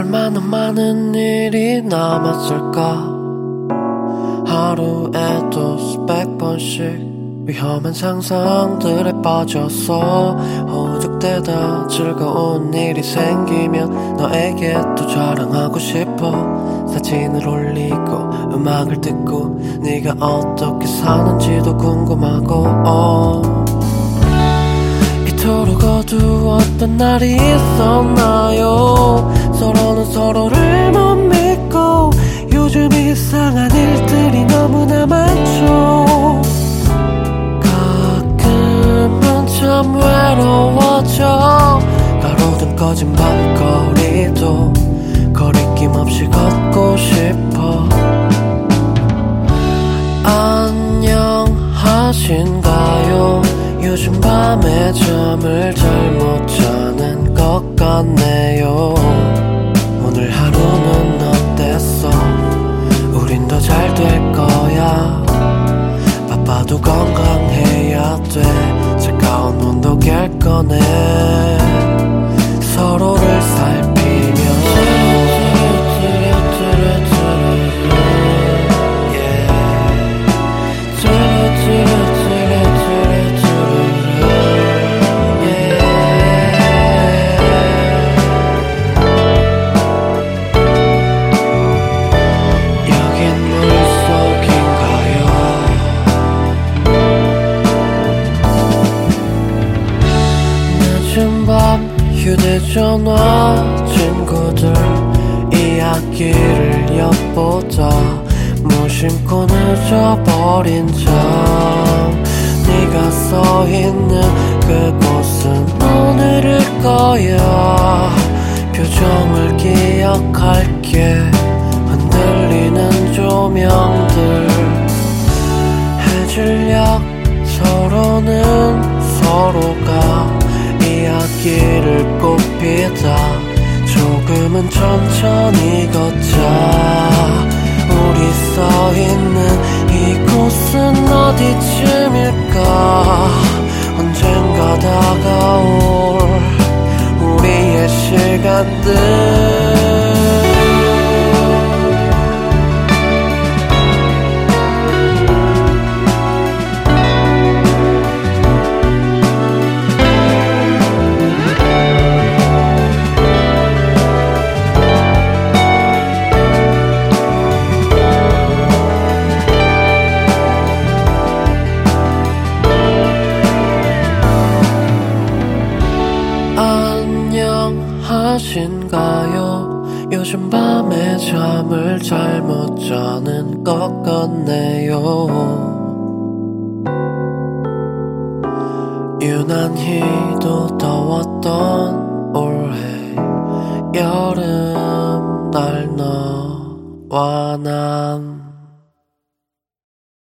얼마나 많은 일이 남았을까. 하루에도 수백 번씩 위험한 상상들에 빠져서 호적되다 즐거운 일이 생기면 너에게 또 자랑하고 싶어. 사진을 올리고 음악을 듣고 네가 어떻게 사는지도 궁금하고 이토록 어두웠던 날이 있었나요? 서로는 서로를 못 믿고 요즘 이상한 일들이 너무나 많죠. 가끔은 참 외로워져. 가로등 꺼진 밤거리도 거리낌 없이 걷고 싶어. 안녕하신가요? 요즘 밤에 잠을 잘 못 자는 것 같네요. 오늘 하루는 어땠어? 우린 더 잘 될 거야. 바빠도 건강해야 돼. 차가운 온도 깰 거네. 서로를 살피며 휴대전화 친구들 이야기를 엿보다 무심코 늦어버린 점. 네가 서있는 그곳은 오늘일 거야. 표정을 기억할게. 흔들리는 조명들 해질녘 서로는 서로가 이야기를 꼽히다 조금은 천천히 걷자. 우리 서있는 이곳은 어디쯤일까. 언젠가 다가올 우리의 시간들. 안녕하신가요? 요즘 밤에 잠을 잘 못 자는 것 같네요. 유난히도 더웠던 올해 여름 날 너와 난